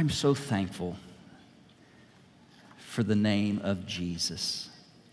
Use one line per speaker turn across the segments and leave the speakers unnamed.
I'm so thankful for the name of Jesus.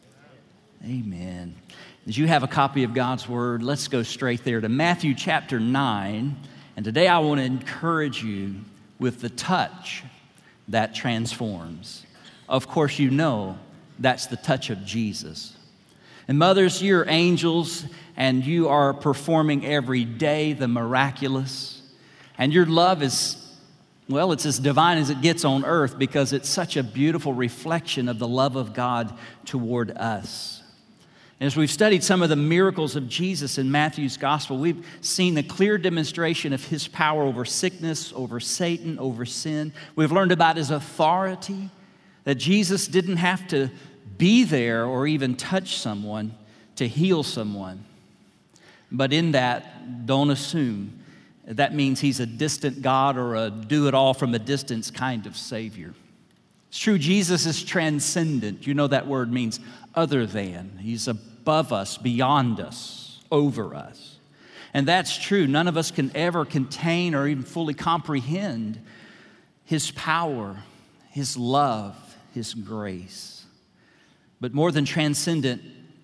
Amen. As you have a copy of God's Word, let's go straight there to Matthew chapter 9. And today I want to encourage you with the touch that transforms. Of course, you know that's the touch of Jesus. And mothers, you're angels, and you are performing every day the miraculous. And your love is, well, it's as divine as it gets on earth because it's such a beautiful reflection of the love of God toward us. And as we've studied some of the miracles of Jesus in Matthew's gospel, we've seen a clear demonstration of his power over sickness, over Satan, over sin. We've learned about his authority, that Jesus didn't have to be there or even touch someone to heal someone. But in that, don't assume that means he's a distant God or a do-it-all from a distance kind of Savior. It's true, Jesus is transcendent. You know that word means other than. He's above us, beyond us, over us. And that's true. None of us can ever contain or even fully comprehend his power, his love, his grace. But more than transcendent,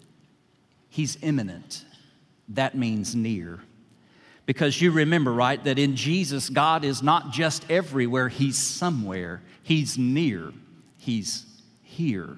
he's immanent. That means near. Because you remember, right, that in Jesus, God is not just everywhere, he's somewhere. He's near. He's here.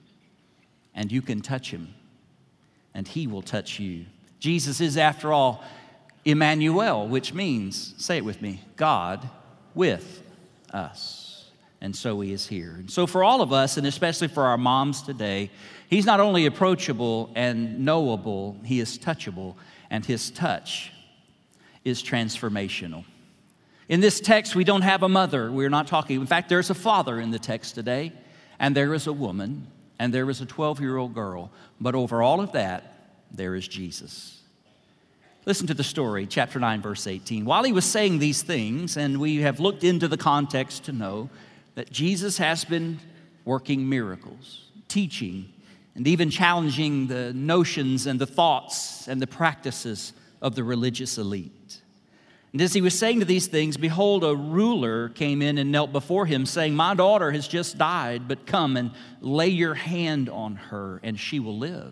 And you can touch him, and he will touch you. Jesus is, after all, Emmanuel, which means, say it with me, God with us. And so he is here. And so for all of us, and especially for our moms today, he's not only approachable and knowable, he is touchable, and his touch is transformational. In this text, we don't have a mother. We're not talking. In fact, there's a father in the text today, and there is a woman, and there is a 12-year-old girl. But over all of that, there is Jesus. Listen to the story, chapter 9, verse 18. While he was saying these things, and we have looked into the context to know that Jesus has been working miracles, teaching, and even challenging the notions and the thoughts and the practices of the religious elite. And as he was saying to these things, behold, a ruler came in and knelt before him, saying, "My daughter has just died, but come and lay your hand on her, and she will live."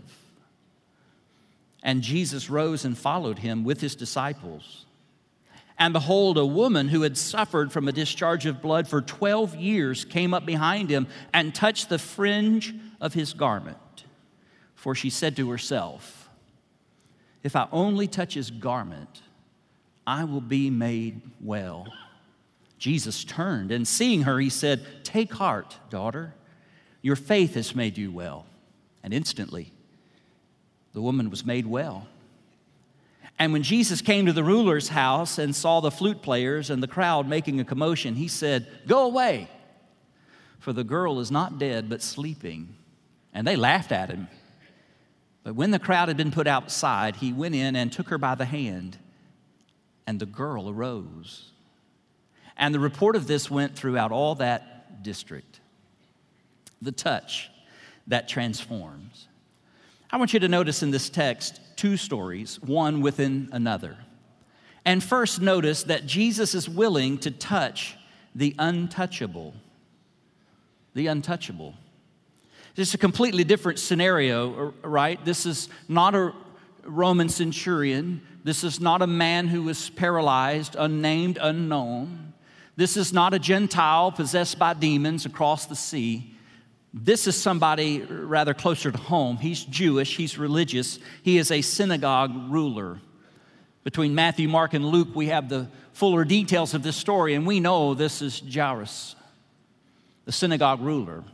And Jesus rose and followed him with his disciples. And behold, a woman who had suffered from a discharge of blood for 12 years came up behind him and touched the fringe of his garment. For she said to herself, "If I only touch his garment, I will be made well." Jesus turned, and seeing her, he said, "Take heart, daughter. Your faith has made you well." And instantly, the woman was made well. And when Jesus came to the ruler's house and saw the flute players and the crowd making a commotion, he said, "Go away, for the girl is not dead, but sleeping." And they laughed at him. But when the crowd had been put outside, he went in and took her by the hand, and the girl arose. And the report of this went throughout all that district. The touch that transforms. I want you to notice in this text two stories, one within another. And first notice that Jesus is willing to touch the untouchable. The untouchable. This is a completely different scenario, right? This is not a Roman centurion. This is not a man who was paralyzed, unnamed, unknown. This is not a Gentile possessed by demons across the sea. This is somebody rather closer to home. He's Jewish, he's religious, he is a synagogue ruler. Between Matthew, Mark, and Luke, we have the fuller details of this story, and we know this is Jairus, the synagogue ruler.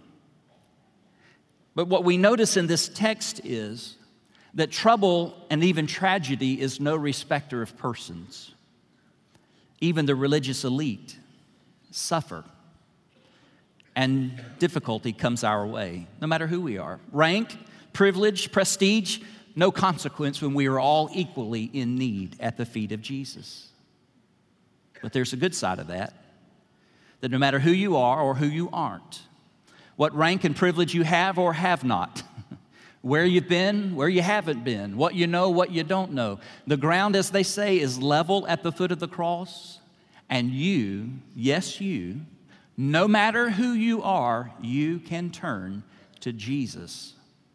But what we notice in this text is that trouble and even tragedy is no respecter of persons. Even the religious elite suffer. And difficulty comes our way, no matter who we are. Rank, privilege, prestige, no consequence when we are all equally in need at the feet of Jesus. But there's a good side of that no matter who you are or who you aren't, what rank and privilege you have or have not, where you've been, where you haven't been, what you know, what you don't know, the ground, as they say, is level at the foot of the cross, and you, yes you, No matter who you are, you can turn to Jesus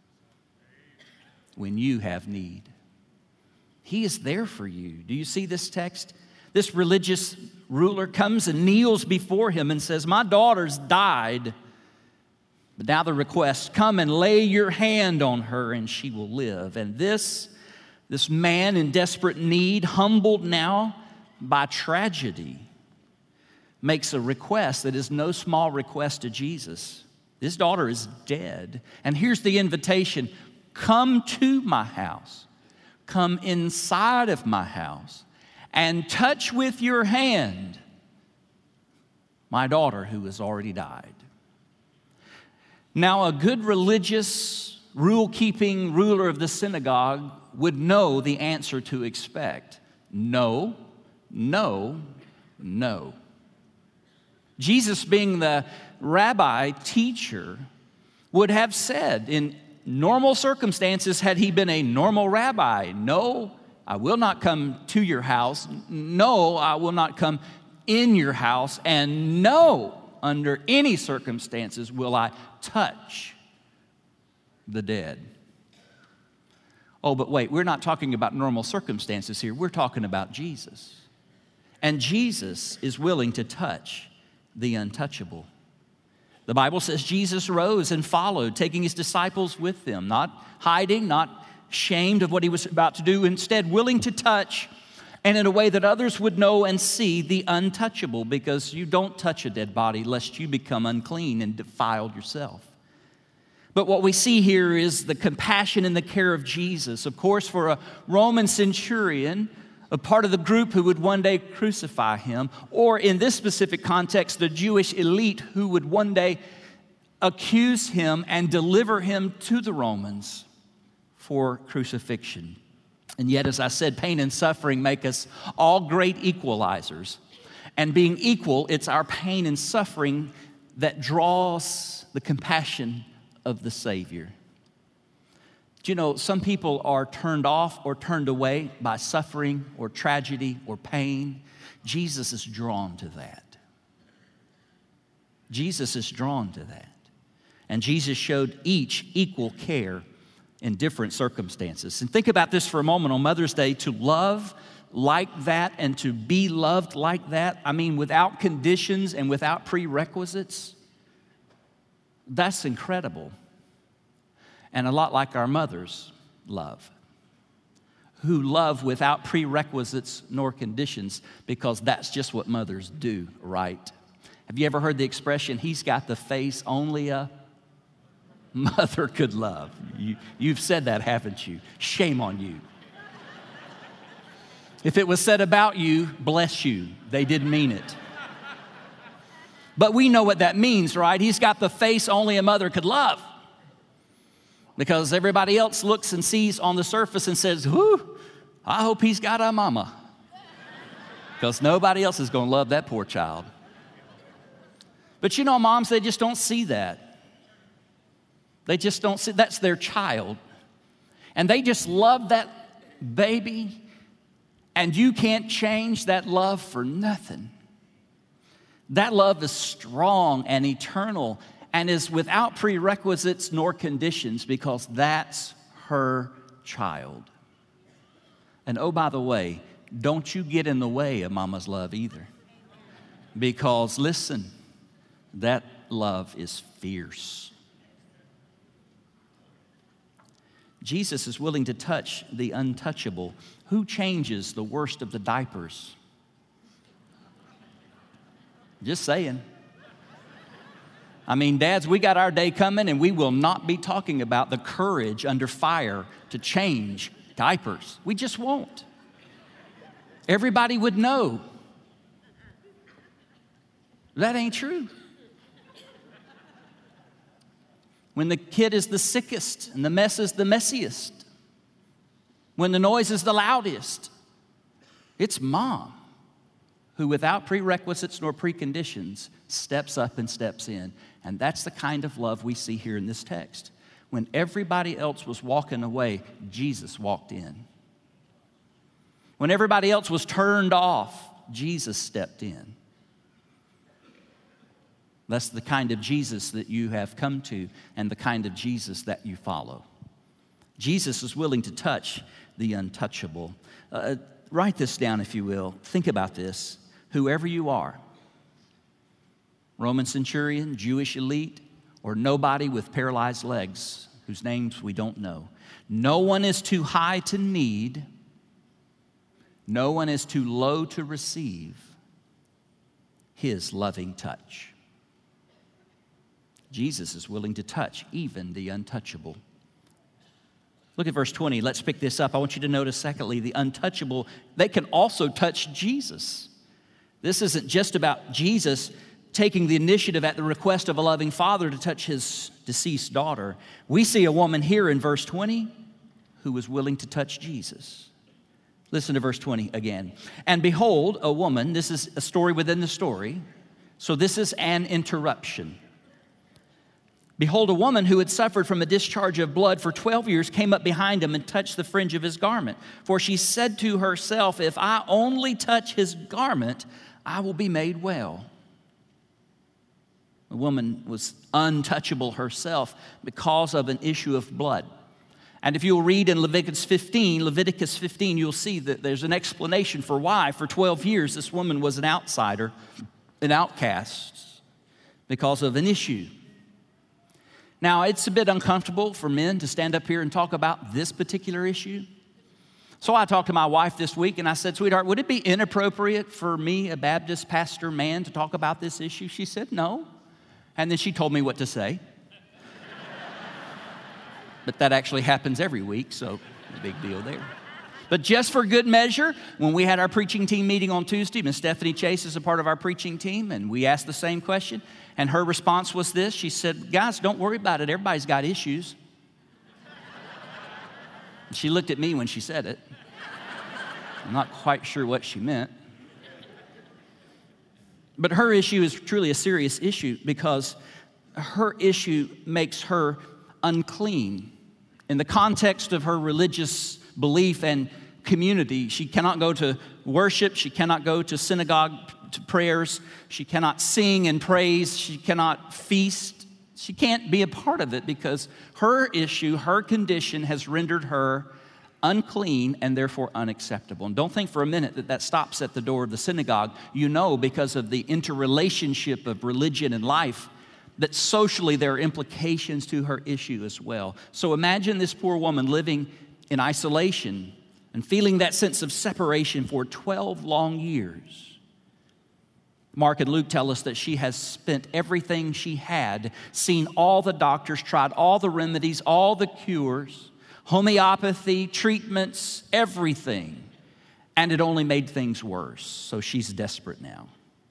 when you have need. He is there for you. Do you see this text? This religious ruler comes and kneels before him and says, my daughter's died. But now the request, come and lay your hand on her and she will live. And this man in desperate need, humbled now by tragedy, makes a request that is no small request to Jesus. His daughter is dead. And here's the invitation, come to my house. Come inside of my house and touch with your hand my daughter who has already died. Now, a good religious, rule-keeping ruler of the synagogue would know the answer to expect. No, no, no. Jesus, being the rabbi teacher, would have said in normal circumstances, had he been a normal rabbi, no, I will not come to your house. No, I will not come in your house. And no, under any circumstances will I touch the dead. Oh, but wait, we're not talking about normal circumstances here. We're talking about Jesus. And Jesus is willing to touch the untouchable. The Bible says Jesus rose and followed, taking his disciples with him, not hiding, not ashamed of what he was about to do, instead willing to touch, and in a way that others would know and see the untouchable, because you don't touch a dead body lest you become unclean and defiled yourself. But what we see here is the compassion and the care of Jesus. Of course, for a Roman centurion, a part of the group who would one day crucify him, or in this specific context, the Jewish elite who would one day accuse him and deliver him to the Romans for crucifixion. And yet, as I said, pain and suffering make us all great equalizers. And being equal, it's our pain and suffering that draws the compassion of the Savior. Do you know, some people are turned off or turned away by suffering or tragedy or pain. Jesus is drawn to that. Jesus is drawn to that. And Jesus showed each equal care in different circumstances. And think about this for a moment on Mother's Day, to love like that and to be loved like that, I mean, without conditions and without prerequisites, that's incredible. And a lot like our mothers love, who love without prerequisites nor conditions, because that's just what mothers do, right? Have you ever heard the expression, he's got the face only a mother could love? You've said that, haven't you? Shame on you. If it was said about you, bless you. They didn't mean it. But we know what that means, right? He's got the face only a mother could love. Because everybody else looks and sees on the surface and says, whoo, I hope he's got a mama. Because nobody else is going to love that poor child. But you know, moms, they just don't see that. They just don't see, that's their child. And they just love that baby. And you can't change that love for nothing. That love is strong and eternal and is without prerequisites nor conditions, because that's her child. And oh, by the way, don't you get in the way of mama's love either. Because listen, that love is fierce. Jesus is willing to touch the untouchable. Who changes the worst of the diapers? Just saying. I mean, dads, we got our day coming, and we will not be talking about the courage under fire to change diapers. We just won't. Everybody would know. That ain't true. When the kid is the sickest and the mess is the messiest, when the noise is the loudest, it's mom who, without prerequisites nor preconditions, steps up and steps in. And that's the kind of love we see here in this text. When everybody else was walking away, Jesus walked in. When everybody else was turned off, Jesus stepped in. That's the kind of Jesus that you have come to and the kind of Jesus that you follow. Jesus is willing to touch the untouchable. Write this down, if you will. Think about this. Whoever you are, Roman centurion, Jewish elite, or nobody with paralyzed legs whose names we don't know, no one is too high to need. No one is too low to receive His loving touch. Jesus is willing to touch even the untouchable. Look at verse 20. Let's pick this up. I want you to notice, secondly, the untouchable, they can also touch Jesus. This isn't just about Jesus taking the initiative at the request of a loving father to touch his deceased daughter. We see a woman here in verse 20 who was willing to touch Jesus. Listen to verse 20 again. And behold, a woman, this is a story within the story, so this is an interruption. Behold, a woman who had suffered from a discharge of blood for 12 years came up behind him and touched the fringe of his garment. For she said to herself, if I only touch his garment, I will be made well. The woman was untouchable herself because of an issue of blood. And if you'll read in Leviticus 15, you'll see that there's an explanation for why for 12 years this woman was an outsider, an outcast, because of an issue. Now, it's a bit uncomfortable for men to stand up here and talk about this particular issue. So I talked to my wife this week and I said, sweetheart, would it be inappropriate for me, a Baptist pastor man, to talk about this issue? She said, no. And then she told me what to say. But that actually happens every week, so no big deal there. But just for good measure, when we had our preaching team meeting on Tuesday, Miss Stephanie Chase is a part of our preaching team, and we asked the same question. And her response was this. She said, guys, don't worry about it. Everybody's got issues. And she looked at me when she said it. I'm not quite sure what she meant. But her issue is truly a serious issue because her issue makes her unclean. In the context of her religious belief and community, she cannot go to worship, she cannot go to synagogue to prayers, she cannot sing and praise, she cannot feast. She can't be a part of it because her issue, her condition has rendered her unclean and therefore unacceptable. And don't think for a minute that that stops at the door of the synagogue. You know, because of the interrelationship of religion and life, that socially there are implications to her issue as well. So imagine this poor woman living in isolation and feeling that sense of separation for 12 long years. Mark and Luke tell us that she has spent everything she had, seen all the doctors, tried all the remedies, all the cures, homeopathy, treatments, everything, and it only made things worse. So she's desperate now.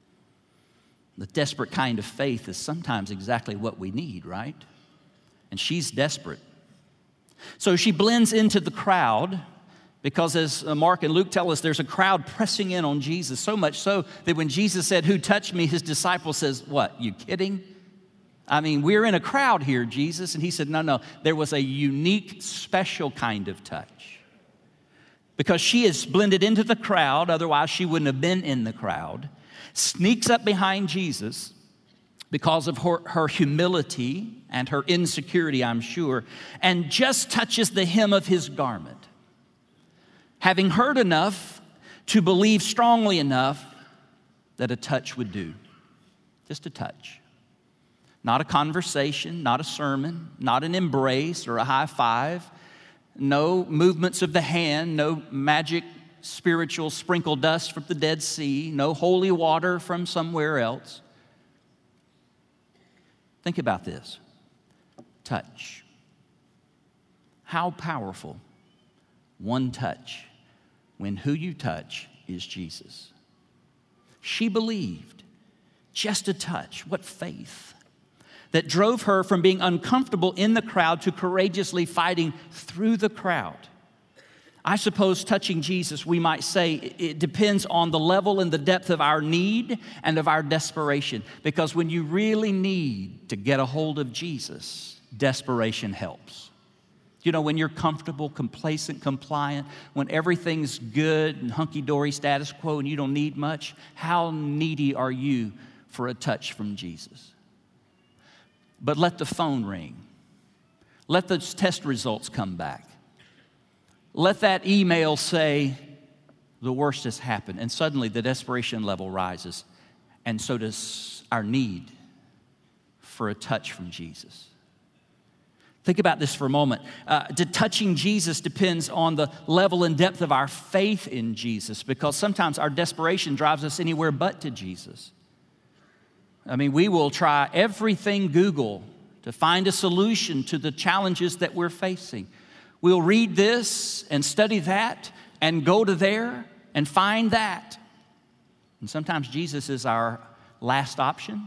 The desperate kind of faith is sometimes exactly what we need, right? And she's desperate. So she blends into the crowd because, as Mark and Luke tell us, there's a crowd pressing in on Jesus, so much so that when Jesus said, "Who touched me?" his disciple says, "What, you kidding? I mean, we're in a crowd here, Jesus." And he said, no, there was a unique, special kind of touch. Because she is blended into the crowd, otherwise she wouldn't have been in the crowd, sneaks up behind Jesus because of her humility and her insecurity, I'm sure, and just touches the hem of his garment. Having heard enough to believe strongly enough that a touch would do. Just a touch. Not a conversation, not a sermon, not an embrace or a high five, no movements of the hand, no magic spiritual sprinkle dust from the Dead Sea, no holy water from somewhere else. Think about this. Touch. How powerful one touch when who you touch is Jesus. She believed. Just a touch. What faith. That drove her from being uncomfortable in the crowd to courageously fighting through the crowd. I suppose touching Jesus, we might say, it depends on the level and the depth of our need and of our desperation. Because when you really need to get a hold of Jesus, desperation helps. You know, when you're comfortable, complacent, compliant, when everything's good and hunky-dory status quo and you don't need much, how needy are you for a touch from Jesus? but let the phone ring. Let those test results come back. Let that email say, the worst has happened. And suddenly the desperation level rises. And so does our need for a touch from Jesus. Think about this for a moment. Touching Jesus depends on the level and depth of our faith in Jesus, because sometimes our desperation drives us anywhere but to Jesus. I mean, we will try everything Google to find a solution to the challenges that we're facing. We'll read this and study that and go to there and find that. And sometimes Jesus is our last option.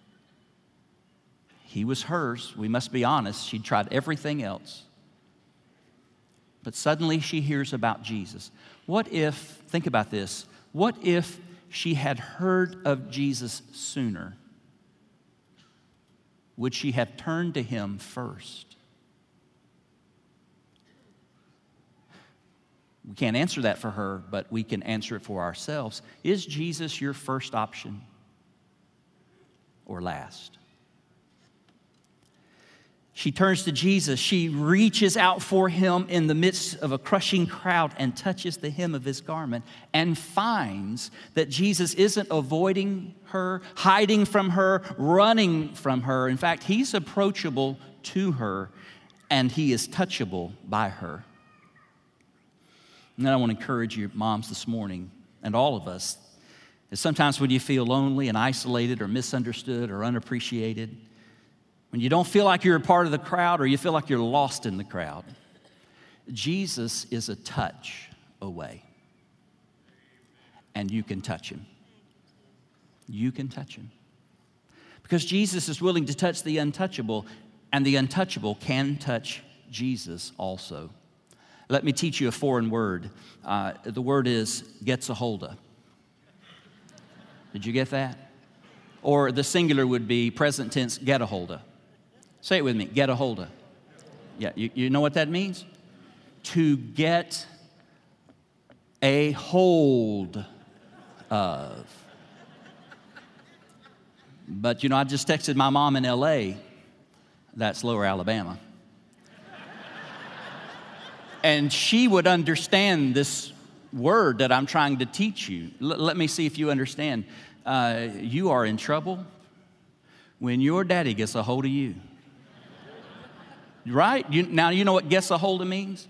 He was hers. We must be honest. She'd tried everything else. But suddenly she hears about Jesus. What if, think about this, what if she had heard of Jesus sooner? Would she have turned to him first? We can't answer that for her, but we can answer it for ourselves. Is Jesus your first option or last? She turns to Jesus. She reaches out for him in the midst of a crushing crowd and touches the hem of his garment and finds that Jesus isn't avoiding her, hiding from her, running from her. In fact, he's approachable to her and he is touchable by her. And I want to encourage you, moms, this morning, and all of us, that sometimes when you feel lonely and isolated or misunderstood or unappreciated, when you don't feel like you're a part of the crowd or you feel like you're lost in the crowd, Jesus is a touch away. And you can touch him. You can touch him. Because Jesus is willing to touch the untouchable, and the untouchable can touch Jesus also. Let me teach you a foreign word. The word is getsaholda. Did you get that? Or the singular would be present tense, get a holda. Say it with me, get a holda. Yeah, you know what that means? To get a hold of. But I just texted my mom in L.A. That's Lower Alabama. And she would understand this word that I'm trying to teach you. Let me see if you understand. You are in trouble when your daddy gets a hold of you. Right? Now you know what gets a hold of means?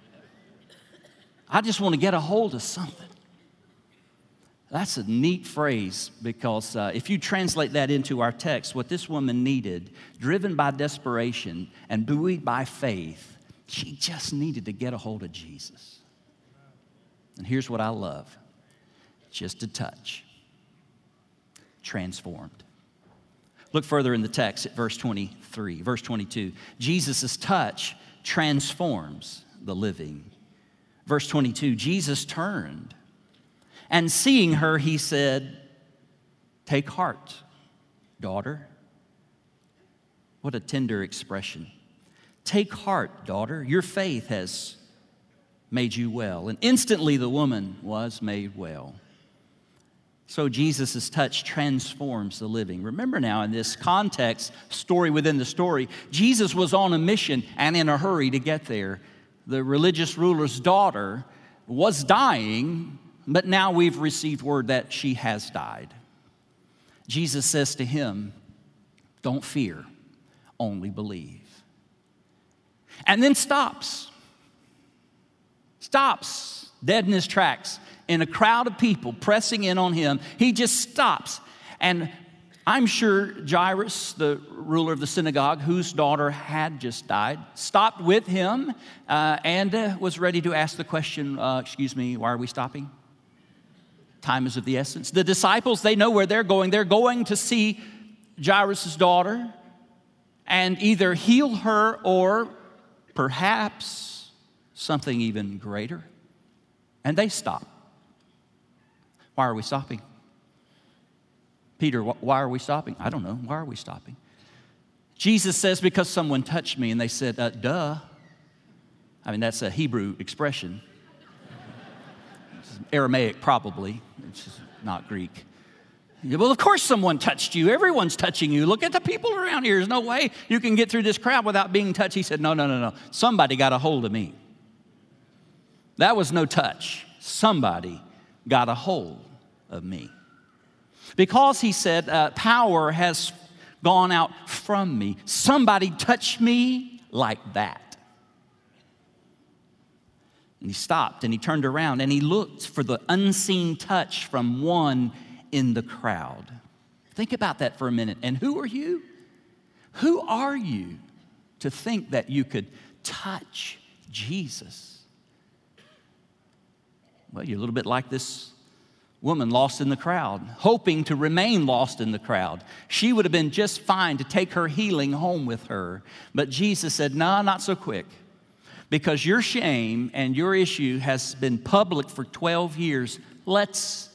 I just want to get a hold of something. That's a neat phrase, because if you translate that into our text, what this woman needed, driven by desperation and buoyed by faith, she just needed to get a hold of Jesus. And here's what I love. Just a touch. Transformed. Look further in the text at verse 23, verse 22. Jesus' touch transforms the living. Verse 22, Jesus turned, and seeing her, he said, "Take heart, daughter." What a tender expression. Take heart, daughter. Your faith has made you well. And instantly the woman was made well. So Jesus' touch transforms the living. Remember now, in this context, story within the story, Jesus was on a mission and in a hurry to get there. The religious ruler's daughter was dying, but now we've received word that she has died. Jesus says to him, "Don't fear, only believe." And then stops dead in his tracks. In a crowd of people pressing in on him, he just stops. And I'm sure Jairus, the ruler of the synagogue, whose daughter had just died, stopped with him and was ready to ask the question, "Excuse me, why are we stopping? Time is of the essence." The disciples, they know where they're going. They're going to see Jairus' daughter and either heal her or perhaps something even greater. And they stop. Why are we stopping? Peter, why are we stopping? I don't know. Why are we stopping? Jesus says, "Because someone touched me." And they said, duh. I mean, that's a Hebrew expression. It's Aramaic, probably. It's just not Greek. Well, of course someone touched you. Everyone's touching you. Look at the people around here. There's no way you can get through this crowd without being touched. He said, no. Somebody got a hold of me. That was no touch. Somebody got a hold of me. Because, he said, power has gone out from me. Somebody touched me like that. And he stopped and he turned around and he looked for the unseen touch from one in the crowd. Think about that for a minute. And who are you? Who are you to think that you could touch Jesus? Well, you're a little bit like this woman lost in the crowd, hoping to remain lost in the crowd. She would have been just fine to take her healing home with her. But Jesus said, no, not so quick. Because your shame and your issue has been public for 12 years. Let's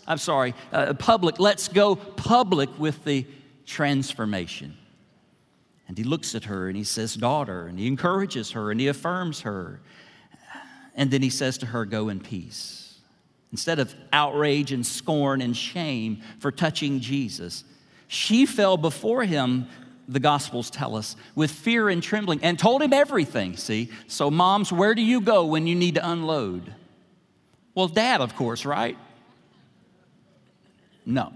go public with the transformation. And he looks at her and he says, daughter, and he encourages her and he affirms her. And then he says to her, go in peace. Instead of outrage and scorn and shame for touching Jesus, she fell before him, the Gospels tell us, with fear and trembling, and told him everything, see? So moms, where do you go when you need to unload? Well, dad, of course, right? No.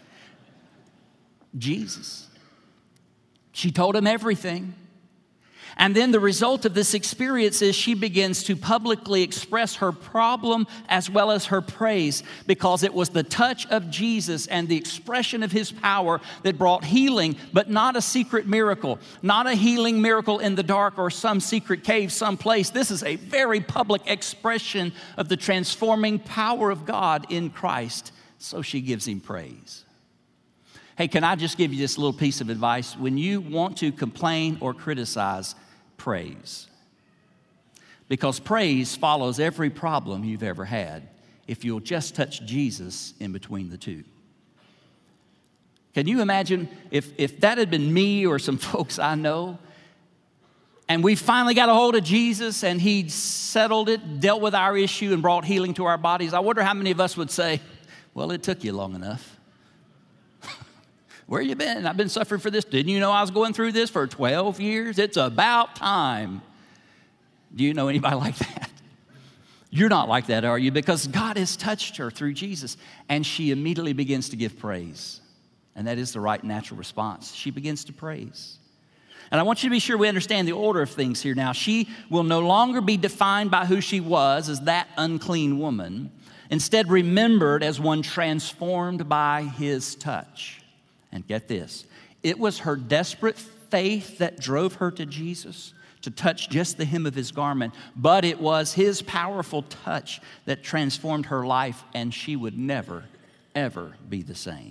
Jesus. She told him everything. And then the result of this experience is she begins to publicly express her problem as well as her praise, because it was the touch of Jesus and the expression of his power that brought healing, but not a secret miracle, not a healing miracle in the dark or some secret cave someplace. This is a very public expression of the transforming power of God in Christ. So she gives him praise. Hey, can I just give you this little piece of advice? When you want to complain or criticize, praise. Because praise follows every problem you've ever had if you'll just touch Jesus in between the two. Can you imagine if that had been me or some folks I know, and we finally got a hold of Jesus and he settled it, dealt with our issue and brought healing to our bodies? I wonder how many of us would say, well, it took you long enough. Where you been? I've been suffering for this. Didn't you know I was going through this for 12 years? It's about time. Do you know anybody like that? You're not like that, are you? Because God has touched her through Jesus. And she immediately begins to give praise. And that is the right natural response. She begins to praise. And I want you to be sure we understand the order of things here now. She will no longer be defined by who she was as that unclean woman. Instead, remembered as one transformed by his touch. And get this, it was her desperate faith that drove her to Jesus to touch just the hem of his garment, but it was his powerful touch that transformed her life, and she would never, ever be the same.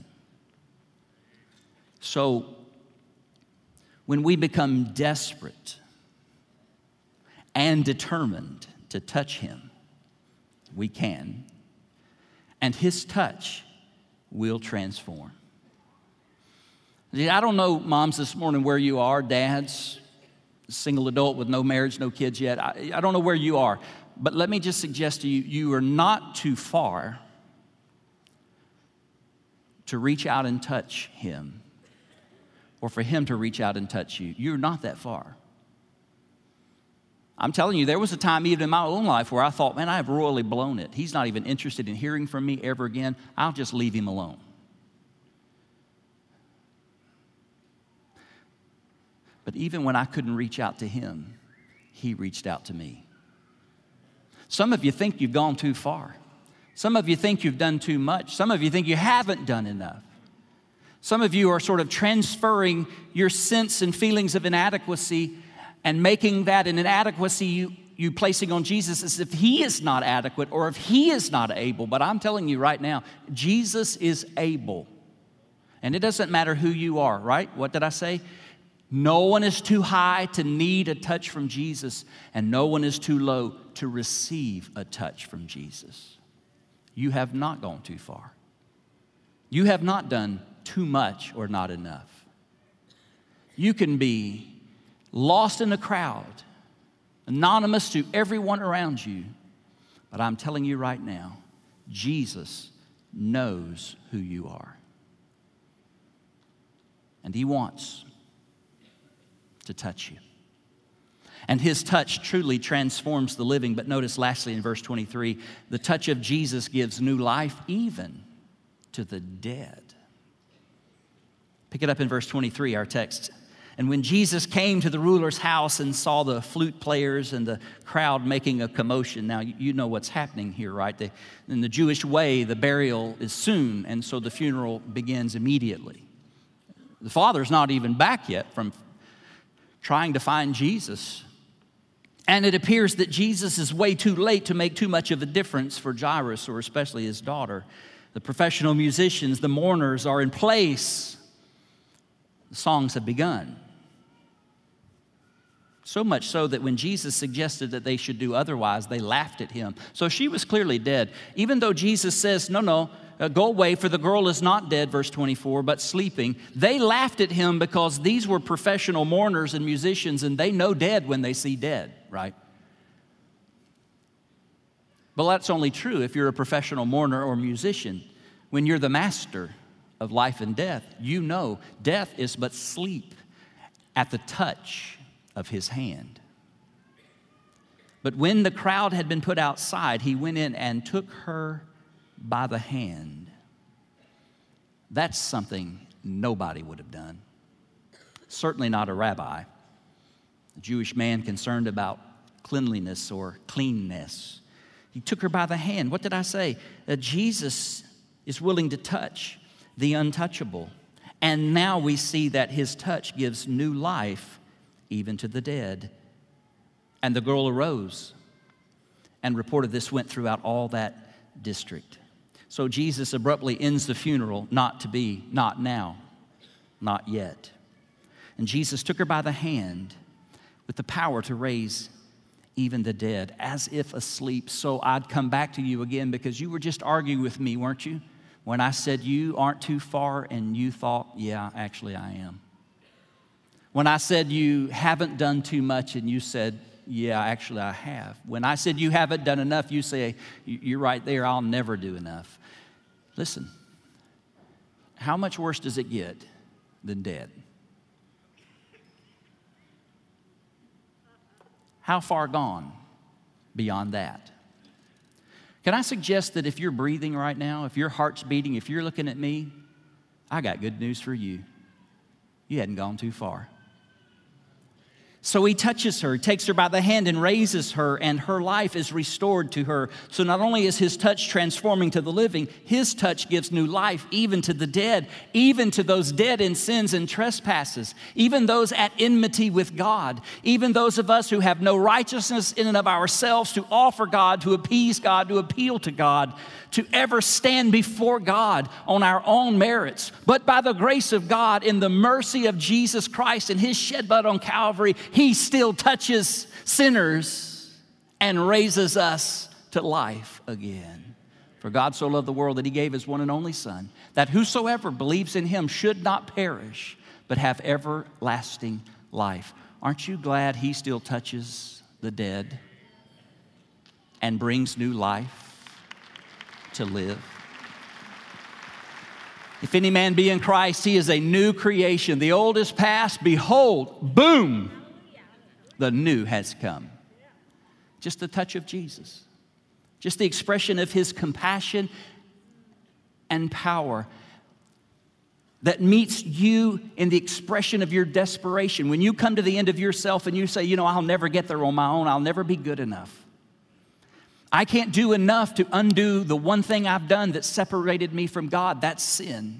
So, when we become desperate and determined to touch him, we can, and his touch will transform. I don't know, moms, this morning where you are, dads, single adult with no marriage, no kids yet. I don't know where you are, but let me just suggest to you, you are not too far to reach out and touch him, or for him to reach out and touch you. You're not that far. I'm telling you, there was a time even in my own life where I thought, man, I have royally blown it. He's not even interested in hearing from me ever again. I'll just leave him alone. But even when I couldn't reach out to him, he reached out to me. Some of you think you've gone too far. Some of you think you've done too much. Some of you think you haven't done enough. Some of you are sort of transferring your sense and feelings of inadequacy and making that an inadequacy you placing on Jesus as if he is not adequate or if he is not able. But I'm telling you right now, Jesus is able. And it doesn't matter who you are, right? What did I say? No one is too high to need a touch from Jesus, and no one is too low to receive a touch from Jesus. You have not gone too far. You have not done too much or not enough. You can be lost in a crowd, anonymous to everyone around you, but I'm telling you right now, Jesus knows who you are. And he wants to touch you. And his touch truly transforms the living. But notice lastly in verse 23, the touch of Jesus gives new life even to the dead. Pick it up in verse 23, our text. And when Jesus came to the ruler's house and saw the flute players and the crowd making a commotion. Now, you know what's happening here, right? In the Jewish way, the burial is soon, and so the funeral begins immediately. The father's not even back yet from trying to find Jesus. And it appears that Jesus is way too late to make too much of a difference for Jairus, or especially his daughter. The professional musicians, the mourners are in place. The songs have begun. So much so that when Jesus suggested that they should do otherwise, they laughed at him. So she was clearly dead. Even though Jesus says, no, go away, for the girl is not dead, verse 24, but sleeping. They laughed at him because these were professional mourners and musicians, and they know dead when they see dead, right? But that's only true if you're a professional mourner or musician. When you're the master of life and death, you know death is but sleep at the touch of his hand. But when the crowd had been put outside, he went in and took her by the hand. That's something nobody would have done. Certainly not a rabbi, a Jewish man concerned about cleanliness or cleanness. He took her by the hand. What did I say? That Jesus is willing to touch the untouchable. And now we see that his touch gives new life even to the dead. And the girl arose and reported this went throughout all that district. So Jesus abruptly ends the funeral, not to be, not now, not yet. And Jesus took her by the hand with the power to raise even the dead, as if asleep. So I'd come back to you again because you were just arguing with me, weren't you? When I said you aren't too far and you thought, yeah, actually I am. When I said you haven't done too much and you said, yeah, actually I have. When I said you haven't done enough, you say, you're right there, I'll never do enough. Listen, how much worse does it get than dead? How far gone beyond that? Can I suggest that if you're breathing right now, if your heart's beating, if you're looking at me, I got good news for you. You hadn't gone too far. So he touches her, takes her by the hand and raises her, and her life is restored to her. So not only is his touch transforming to the living, his touch gives new life even to the dead, even to those dead in sins and trespasses, even those at enmity with God, even those of us who have no righteousness in and of ourselves to offer God, to appease God, to appeal to God, to ever stand before God on our own merits. But by the grace of God, in the mercy of Jesus Christ and his shed blood on Calvary, he still touches sinners and raises us to life again. For God so loved the world that he gave his one and only Son, that whosoever believes in him should not perish, but have everlasting life. Aren't you glad he still touches the dead and brings new life to live? If any man be in Christ, he is a new creation. The old is past, behold, boom, the new has come. Just the touch of Jesus. Just the expression of his compassion and power that meets you in the expression of your desperation. When you come to the end of yourself and you say, I'll never get there on my own. I'll never be good enough. I can't do enough to undo the one thing I've done that separated me from God. That's sin.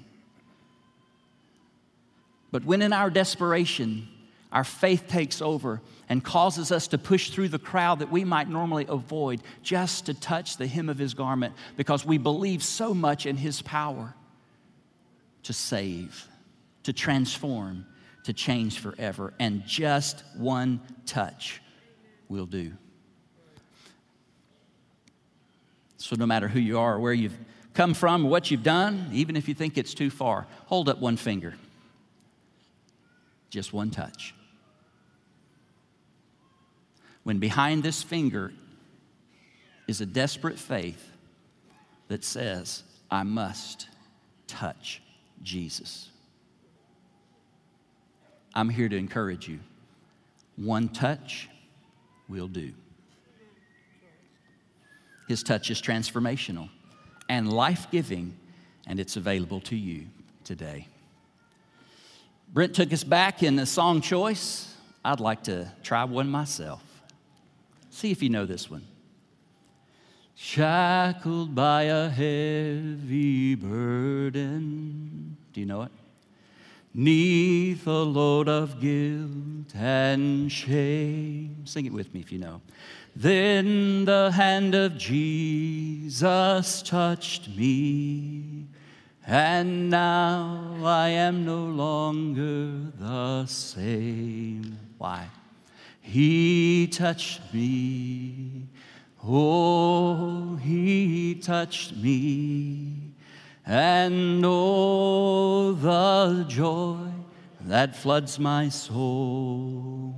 But when in our desperation, our faith takes over and causes us to push through the crowd that we might normally avoid just to touch the hem of his garment because we believe so much in his power to save, to transform, to change forever. And just one touch will do. So no matter who you are or where you've come from or what you've done, even if you think it's too far, hold up one finger. Just one touch. When behind this finger is a desperate faith that says, I must touch Jesus. I'm here to encourage you. One touch will do. His touch is transformational and life-giving, and it's available to you today. Brent took us back in the song choice. I'd like to try one myself. See if you know this one. Shackled by a heavy burden. Do you know it? 'Neath a load of guilt and shame. Sing it with me if you know. Then the hand of Jesus touched me, and now I am no longer the same. Why? He touched me. Oh, he touched me. And oh, the joy that floods my soul.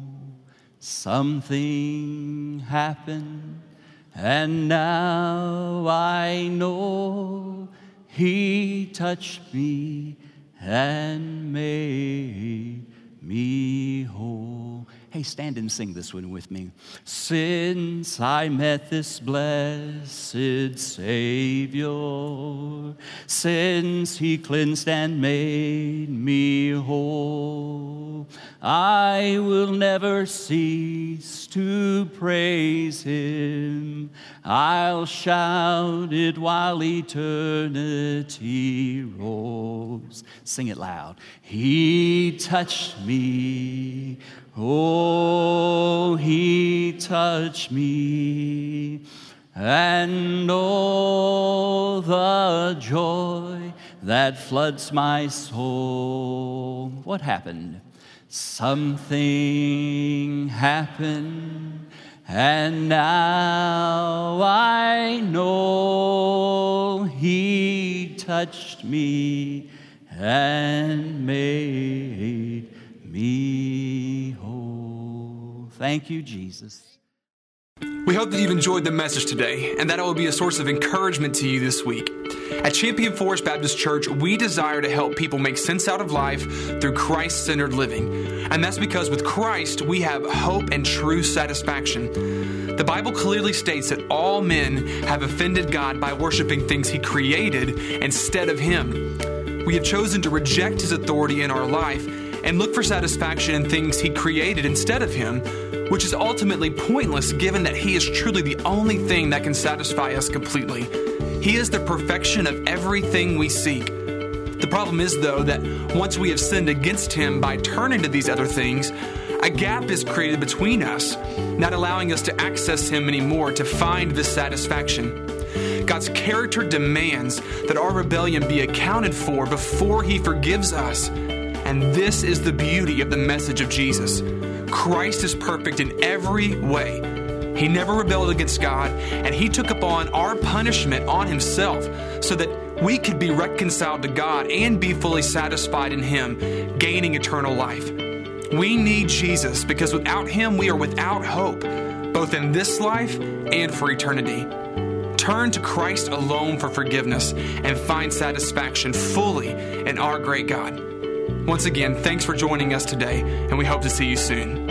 Something happened, and now I know he touched me and made me whole. Hey, stand and sing this one with me. Since I met this blessed Savior, since he cleansed and made me whole, I will never cease to praise him. I'll shout it while eternity rolls. Sing it loud. He touched me. Oh, he touched me, and oh, the joy that floods my soul. What happened? Something happened, and now I know he touched me and made me whole. Thank you, Jesus.
We hope that you've enjoyed the message today and that it will be a source of encouragement to you this week. At Champion Forest Baptist Church, we desire to help people make sense out of life through Christ-centered living. And that's because with Christ, we have hope and true satisfaction. The Bible clearly states that all men have offended God by worshiping things He created instead of Him. We have chosen to reject His authority in our life and look for satisfaction in things He created instead of Him, which is ultimately pointless given that He is truly the only thing that can satisfy us completely. He is the perfection of everything we seek. The problem is, though, that once we have sinned against Him by turning to these other things, a gap is created between us, not allowing us to access Him anymore to find this satisfaction. God's character demands that our rebellion be accounted for before He forgives us. And this is the beauty of the message of Jesus. Christ is perfect in every way. He never rebelled against God, and He took upon our punishment on Himself so that we could be reconciled to God and be fully satisfied in Him, gaining eternal life. We need Jesus because without Him we are without hope, both in this life and for eternity. Turn to Christ alone for forgiveness and find satisfaction fully in our great God. Once again, thanks for joining us today, and we hope to see you soon.